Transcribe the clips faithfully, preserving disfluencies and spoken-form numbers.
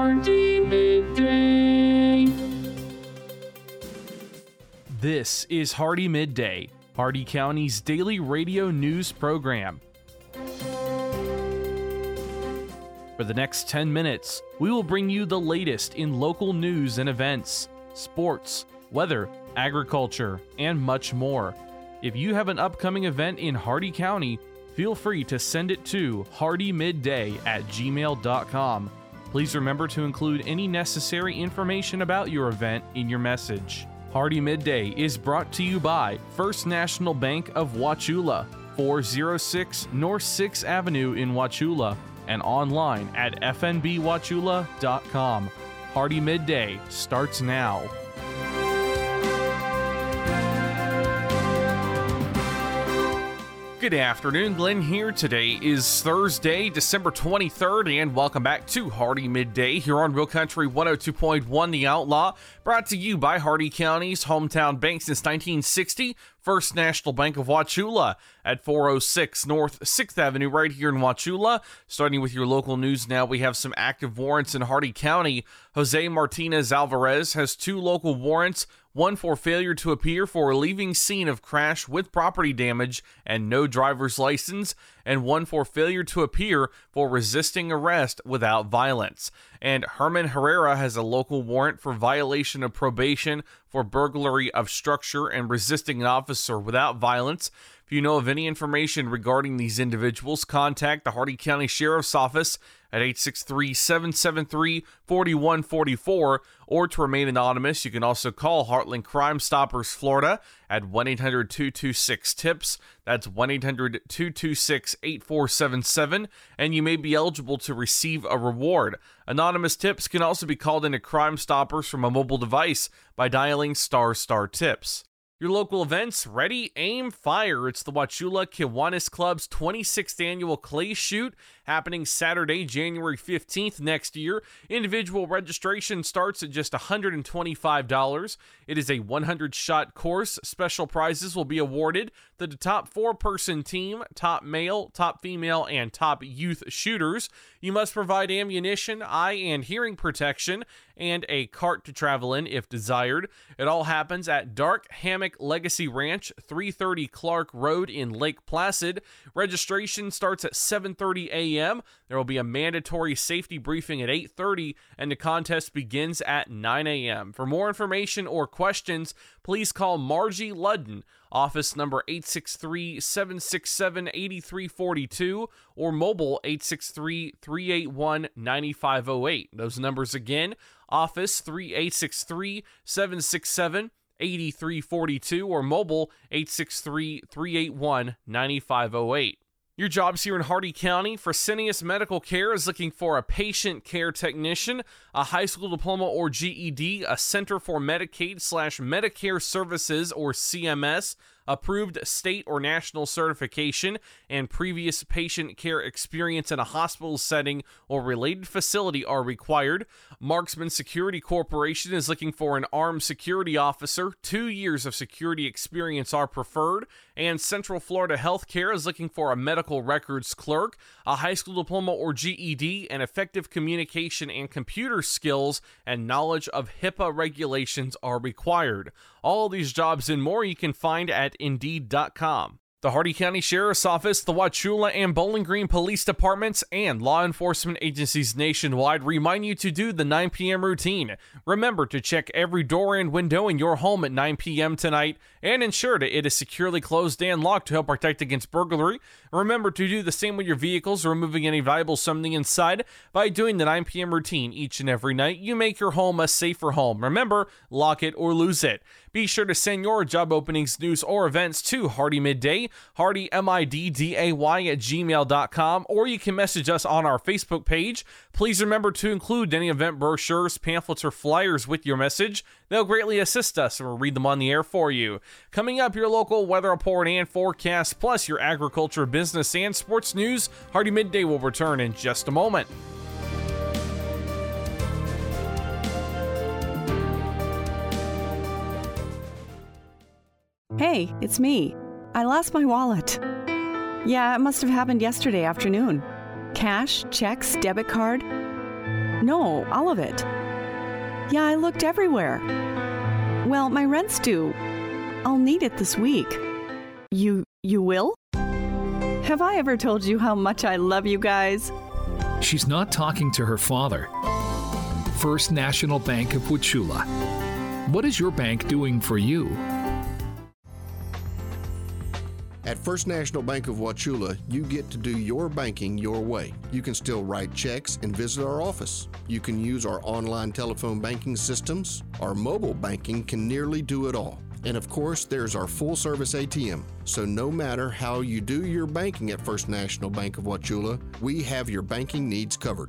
Hardy Midday. This is Hardy Midday, Hardy County's daily radio news program. For the next ten minutes, we will bring you the latest in local news and events, sports, weather, agriculture, and much more. If you have an upcoming event in Hardy County, feel free to send it to hardymidday at gmail dot com. Please remember to include any necessary information about your event in your message. Hardy Midday is brought to you by First National Bank of Wauchula, four oh six North sixth Avenue in Wauchula, and online at f n b wauchula dot com. Hardy Midday starts now. Good afternoon, Glenn here. Today is Thursday, December twenty-third, and welcome back to Hardy Midday here on Real Country one oh two point one The Outlaw, brought to you by Hardy County's hometown bank since nineteen sixty, First National Bank of Wauchula at four oh six North sixth Avenue right here in Wauchula. Starting with your local news now, we have some active warrants in Hardy County. Jose Martinez Alvarez has two local warrants, one for failure to appear for leaving scene of crash with property damage and no driver's license, and one for failure to appear for resisting arrest without violence. And Herman Herrera has a local warrant for violation of probation for burglary of structure and resisting an officer without violence. If you know of any information regarding these individuals, contact the Hardy County Sheriff's Office at eight six three, seven seven three, four one four four, or to remain anonymous, you can also call Heartland Crime Stoppers Florida at one eight hundred, two two six, T I P S. That's one eight hundred, two two six, eight four seven seven, and you may be eligible to receive a reward. Anonymous tips can also be called into Crime Stoppers from a mobile device by dialing star star tips. Your local events, ready, aim, fire. It's the Wauchula Kiwanis Club's twenty-sixth annual Clay Shoot, happening Saturday, January fifteenth next year. Individual registration starts at just one hundred twenty-five dollars. It is a one hundred shot course. Special prizes will be awarded to the top four-person team, top male, top female, and top youth shooters. You must provide ammunition, eye and hearing protection, and a cart to travel in if desired. It all happens at Dark Hammock Legacy Ranch, three thirty Clark Road in Lake Placid. Registration starts at seven thirty a.m. There will be a mandatory safety briefing at eight thirty, and the contest begins at nine a.m. For more information or questions, please call Margie Ludden, office number eight six three, seven six seven, eight three four two, or mobile eight six three, three eight one, nine five oh eight. Those numbers again, office three eight six three, seven six seven, eight three four two, or mobile eight six three, three eight one, nine five oh eight. Your jobs here in Hardy County. Fresenius Medical Care is looking for a patient care technician, a high school diploma or G E D, a Center for Medicaid slash Medicare Services or C M S, approved state or national certification, and previous patient care experience in a hospital setting or related facility are required. Marksman Security Corporation is looking for an armed security officer. Two years of security experience are preferred. And Central Florida Healthcare is looking for a medical records clerk, a high school diploma or G E D, and effective communication and computer skills and knowledge of HIPAA regulations are required. All these jobs and more you can find at indeed dot com. The Hardy County Sheriff's Office, the Wauchula and Bowling Green Police Departments, and law enforcement agencies nationwide remind you to do the nine p.m. routine. Remember to check every door and window in your home at nine p.m. tonight, and ensure that it is securely closed and locked to help protect against burglary. Remember to do the same with your vehicles, removing any valuables from the inside. By doing the nine p.m. routine each and every night, you make your home a safer home. Remember, lock it or lose it. Be sure to send your job openings, news, or events to Hardy Midday, Hardy M I D D A Y at gmail dot com, or you can message us on our Facebook page. Please remember to include any event brochures, pamphlets, or flyers with your message. They'll greatly assist us, and we'll read them on the air for you. Coming up, your local weather report and forecast, plus your agriculture, business, and sports news. Hardy Midday will return in just a moment. Hey, it's me. I lost my wallet. Yeah, it must have happened yesterday afternoon. Cash, checks, debit card. No, all of it. Yeah, I looked everywhere. Well, my rent's due. I'll need it this week. You, you will? Have I ever told you how much I love you guys? She's not talking to her father. First National Bank of Wauchula. What is your bank doing for you? At First National Bank of Wauchula, you get to do your banking your way. You can still write checks and visit our office. You can use our online telephone banking systems. Our mobile banking can nearly do it all. And of course, there's our full-service A T M. So no matter how you do your banking at First National Bank of Wauchula, we have your banking needs covered.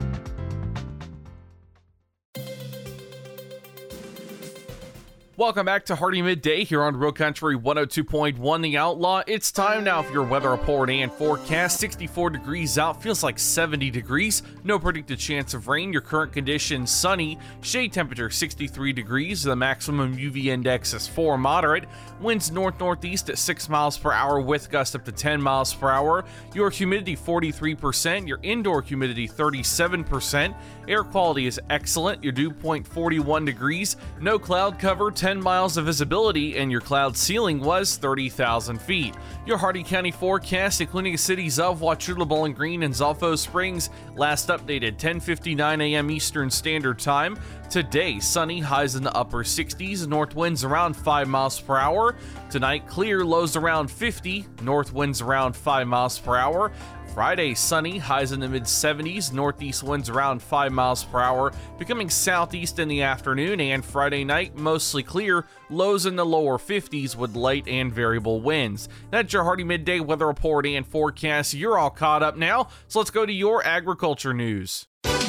Welcome back to Hardee Midday here on Real Country one oh two point one The Outlaw. It's time now for your weather report and forecast. sixty-four degrees out, feels like seventy degrees. No predicted chance of rain. Your current conditions sunny. Shade temperature sixty-three degrees. The maximum U V index is four, moderate. Winds north-northeast at six miles per hour with gusts up to ten miles per hour. Your humidity forty-three percent. Your indoor humidity thirty-seven percent. Air quality is excellent. Your dew point forty-one degrees. No cloud cover, ten miles of visibility, and your cloud ceiling was thirty thousand feet. Your Hardee County forecast, including the cities of Wauchula, Bowling Green, and Zolfo Springs, last updated ten fifty-nine a.m. Eastern Standard Time. Today, sunny, highs in the upper sixties, north winds around five miles per hour. Tonight, clear, lows around fifty, north winds around five miles per hour. Friday, sunny, highs in the mid-seventies, northeast winds around five miles per hour, becoming southeast in the afternoon, and Friday night, mostly clear, lows in the lower fifties with light and variable winds. That's your Hardee Midday weather report and forecast. You're all caught up now, so let's go to your agriculture news.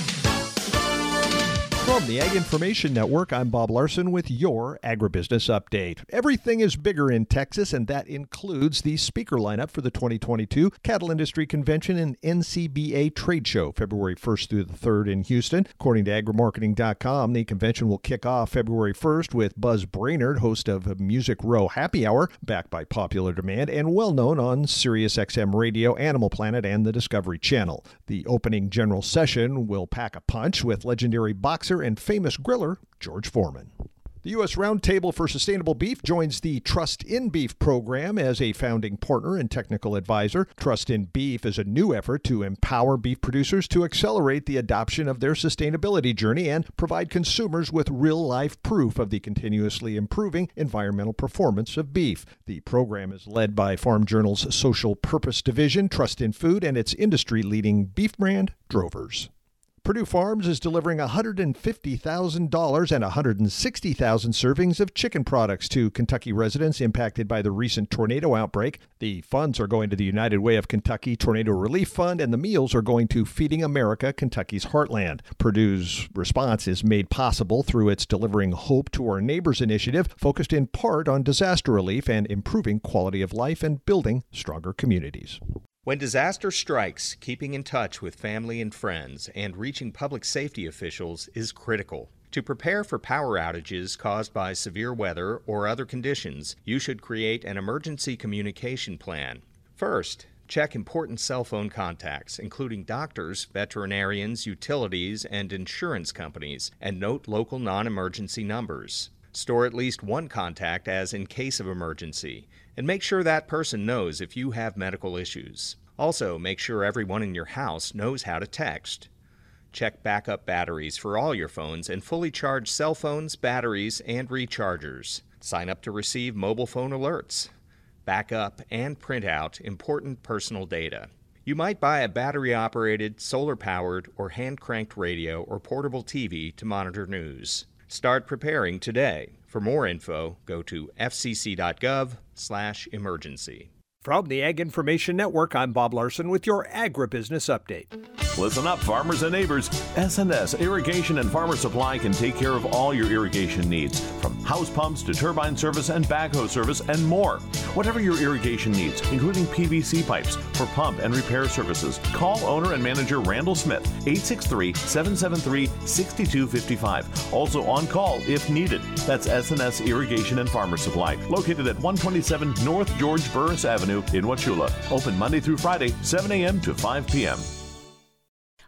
From the Ag Information Network, I'm Bob Larson with your Agribusiness Update. Everything is bigger in Texas, and that includes the speaker lineup for the twenty twenty-two Cattle Industry Convention and N C B A Trade Show, February first through the third in Houston. According to agri marketing dot com, the convention will kick off February first with Buzz Brainerd, host of Music Row Happy Hour, backed by popular demand and well-known on Sirius X M Radio, Animal Planet, and the Discovery Channel. The opening general session will pack a punch with legendary boxer and famous griller George Foreman. The U S Roundtable for Sustainable Beef joins the Trust in Beef program as a founding partner and technical advisor. Trust in Beef is a new effort to empower beef producers to accelerate the adoption of their sustainability journey and provide consumers with real-life proof of the continuously improving environmental performance of beef. The program is led by Farm Journal's Social Purpose Division, Trust in Food, and its industry-leading beef brand, Drovers. Purdue Farms is delivering one hundred fifty thousand dollars and one hundred sixty thousand servings of chicken products to Kentucky residents impacted by the recent tornado outbreak. The funds are going to the United Way of Kentucky Tornado Relief Fund, and the meals are going to Feeding America, Kentucky's Heartland. Purdue's response is made possible through its Delivering Hope to Our Neighbors initiative, focused in part on disaster relief and improving quality of life and building stronger communities. When disaster strikes, keeping in touch with family and friends and reaching public safety officials is critical. To prepare for power outages caused by severe weather or other conditions, you should create an emergency communication plan. First, check important cell phone contacts, including doctors, veterinarians, utilities, and insurance companies, and note local non-emergency numbers. Store at least one contact as in case of emergency, and make sure that person knows if you have medical issues. Also, make sure everyone in your house knows how to text. Check backup batteries for all your phones and fully charge cell phones, batteries, and rechargers. Sign up to receive mobile phone alerts. Back up and print out important personal data. You might buy a battery-operated, solar-powered, or hand-cranked radio or portable T V to monitor news. Start preparing today. For more info, go to f c c dot gov slash emergency. From the Ag Information Network, I'm Bob Larson with your Agribusiness Update. Listen up, farmers and neighbors. S and S Irrigation and Farmer Supply can take care of all your irrigation needs, from house pumps to turbine service and backhoe service and more. Whatever your irrigation needs, including P V C pipes for pump and repair services, call owner and manager Randall Smith, eight six three, seven seven three, six two five five. Also on call if needed. That's S and S Irrigation and Farmer Supply, located at one twenty-seven North George Burris Avenue in Wauchula. Open Monday through Friday, seven a.m. to five p.m.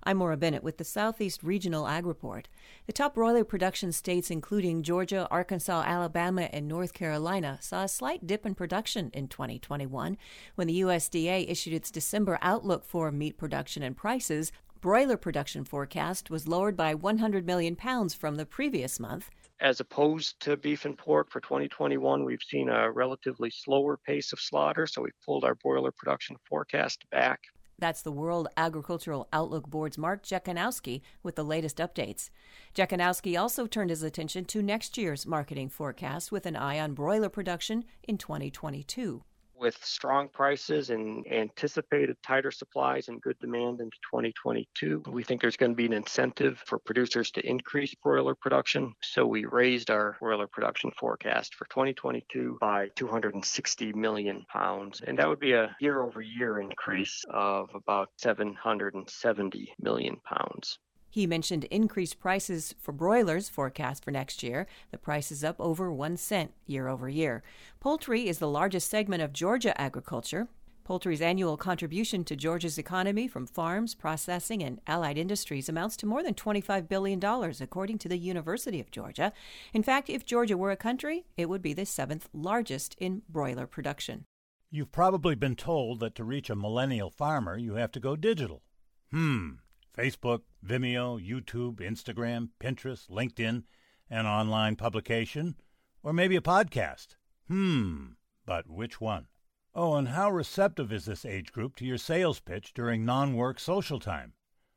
I'm Maura Bennett with the Southeast Regional Ag Report. The top broiler production states, including Georgia, Arkansas, Alabama, and North Carolina, saw a slight dip in production in twenty twenty-one. When the U S D A issued its December outlook for meat production and prices, broiler production forecast was lowered by one hundred million pounds from the previous month. As opposed to beef and pork for twenty twenty-one, we've seen a relatively slower pace of slaughter, so we've pulled our broiler production forecast back. That's the World Agricultural Outlook Board's Mark Jekanowski with the latest updates. Jekanowski also turned his attention to next year's marketing forecast with an eye on broiler production in twenty twenty-two. With strong prices and anticipated tighter supplies and good demand into twenty twenty-two, we think there's going to be an incentive for producers to increase broiler production. So we raised our broiler production forecast for twenty twenty-two by two hundred sixty million pounds. And that would be a year-over-year increase of about seven hundred seventy million pounds. He mentioned increased prices for broilers forecast for next year. The price is up over one cent year over year. Poultry is the largest segment of Georgia agriculture. Poultry's annual contribution to Georgia's economy from farms, processing, and allied industries amounts to more than twenty-five billion dollars, according to the University of Georgia. In fact, if Georgia were a country, it would be the seventh largest in broiler production. You've probably been told that to reach a millennial farmer, you have to go digital. Hmm. Facebook, Vimeo, YouTube, Instagram, Pinterest, LinkedIn, an online publication, or maybe a podcast. Hmm, but which one? Oh, and how receptive is this age group to your sales pitch during non-work social time?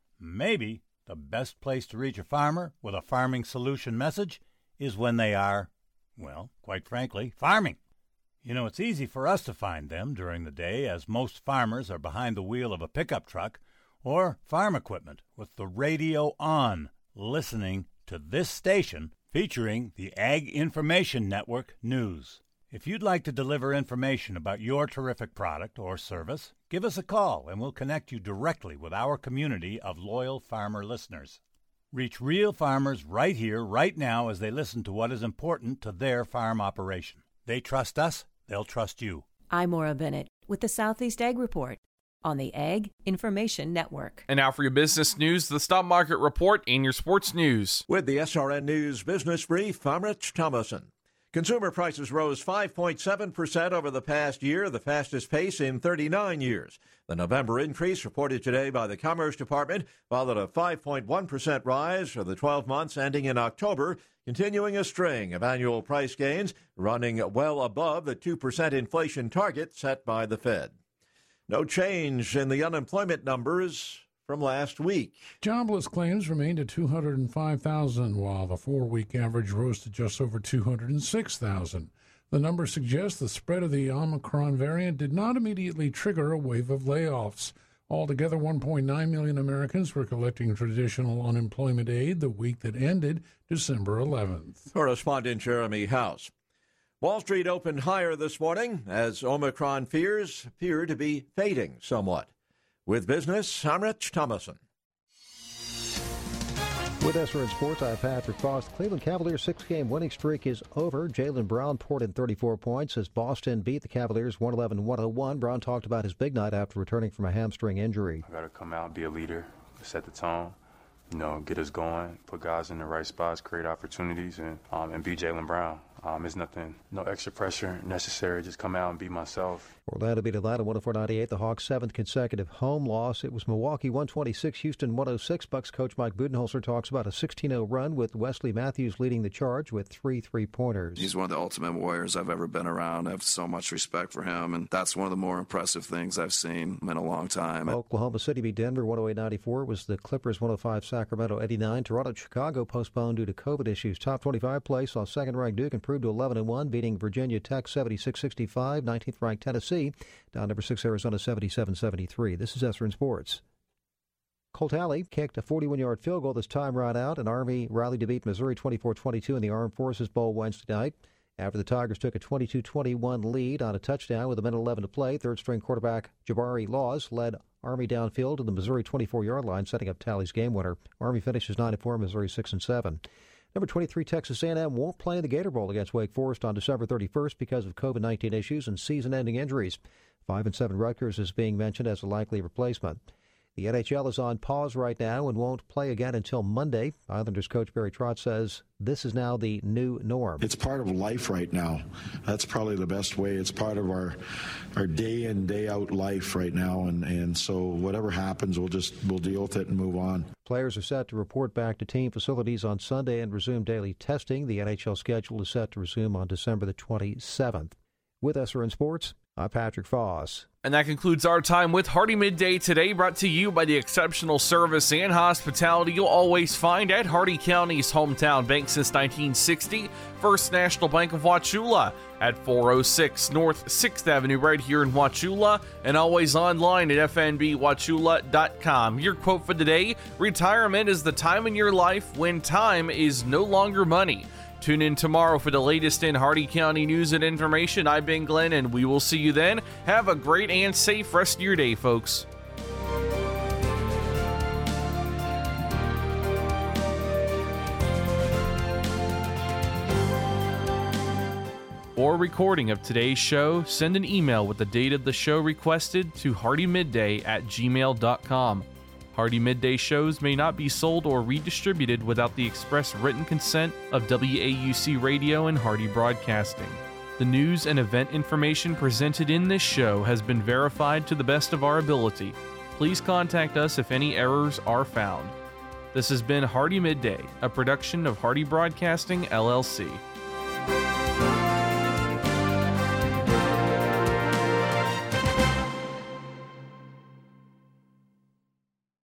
Maybe the best place to reach a farmer with a farming solution message is when they are, well, quite frankly, farming. You know, it's easy for us to find them during the day, as most farmers are behind the wheel of a pickup truck or farm equipment with the radio on, listening to this station featuring the Ag Information Network News. If you'd like to deliver information about your terrific product or service, give us a call and we'll connect you directly with our community of loyal farmer listeners. Reach real farmers right here, right now, as they listen to what is important to their farm operation. They trust us, they'll trust you. I'm Maura Bennett with the Southeast Ag Report on the Ag Information Network. And now for your business news, the stock market report, and your sports news. With the S R N News Business Brief, I'm Rich Thomason. Consumer prices rose five point seven percent over the past year, the fastest pace in thirty-nine years. The November increase reported today by the Commerce Department followed a five point one percent rise for the twelve months ending in October, continuing a string of annual price gains, running well above the two percent inflation target set by the Fed. No change in the unemployment numbers from last week. Jobless claims remained at two hundred five thousand, while the four-week average rose to just over two hundred six thousand. The number suggests the spread of the Omicron variant did not immediately trigger a wave of layoffs. Altogether, one point nine million Americans were collecting traditional unemployment aid the week that ended December eleventh. Correspondent Jeremy House. Wall Street opened higher this morning as Omicron fears appear to be fading somewhat. With business, I'm Rich Thomason. With S R N Sports, I'm Patrick Frost. Cleveland Cavaliers' six-game winning streak is over. Jaylen Brown poured in thirty-four points as Boston beat the Cavaliers one eleven to one oh one. Brown talked about his big night after returning from a hamstring injury. I got to come out, be a leader, set the tone, you know, get us going, put guys in the right spots, create opportunities, and um, and be Jaylen Brown. Um, it's nothing, no extra pressure necessary. Just come out and be myself. Orlando beat Atlanta one oh four to ninety-eight, the Hawks' seventh consecutive home loss. It was Milwaukee one twenty-six, Houston one oh six. Bucks coach Mike Budenholzer talks about a sixteen oh run with Wesley Matthews leading the charge with three three-pointers. He's one of the ultimate warriors I've ever been around. I have so much respect for him, and that's one of the more impressive things I've seen in a long time. Oklahoma City beat Denver one oh eight ninety-four. It was the Clippers one oh five, Sacramento eighty-nine. Toronto and Chicago postponed due to COVID issues. Top twenty-five play saw second-ranked Duke improve to eleven and one, beating Virginia Tech seventy-six sixty-five. nineteenth-ranked Tennessee down number six Arizona seventy-seven seventy-three. This is S R N Sports. Colt Alley kicked a forty-one-yard field goal this time right out, and Army rallied to beat Missouri twenty-four twenty-two in the Armed Forces Bowl Wednesday night. After the Tigers took a twenty-two twenty-one lead on a touchdown with a minute eleven to play, third-string quarterback Jabari Laws led Army downfield to the Missouri twenty-four-yard line, setting up Tally's game winner. Army finishes nine and four, Missouri six and seven. Number twenty-three, Texas A and M won't play in the Gator Bowl against Wake Forest on December thirty-first because of COVID nineteen issues and season-ending injuries. five and seven Rutgers is being mentioned as a likely replacement. The N H L is on pause right now and won't play again until Monday. Islanders coach Barry Trotz says this is now the new norm. It's part of life right now. That's probably the best way. It's part of our our day in, day out life right now, and, and so whatever happens, we'll just we'll deal with it and move on. Players are set to report back to team facilities on Sunday and resume daily testing. The N H L schedule is set to resume on December the twenty-seventh. With S R N Sports, I'm Patrick Foss. And that concludes our time with Hardee Midday today, brought to you by the exceptional service and hospitality you'll always find at Hardee County's hometown bank since nineteen sixty, First National Bank of Wauchula, at four oh six North sixth Avenue right here in Wauchula, and always online at f n b wauchula dot com. Your quote for today: retirement is the time in your life when time is no longer money. Tune in tomorrow for the latest in Hardee County news and information. I've been Glenn, and we will see you then. Have a great and safe rest of your day, folks. For a recording of today's show, send an email with the date of the show requested to hardee midday at gmail dot com. Hardee Midday shows may not be sold or redistributed without the express written consent of W A U C Radio and Hardee Broadcasting. The news and event information presented in this show has been verified to the best of our ability. Please contact us if any errors are found. This has been Hardee Midday, a production of Hardee Broadcasting, L L C.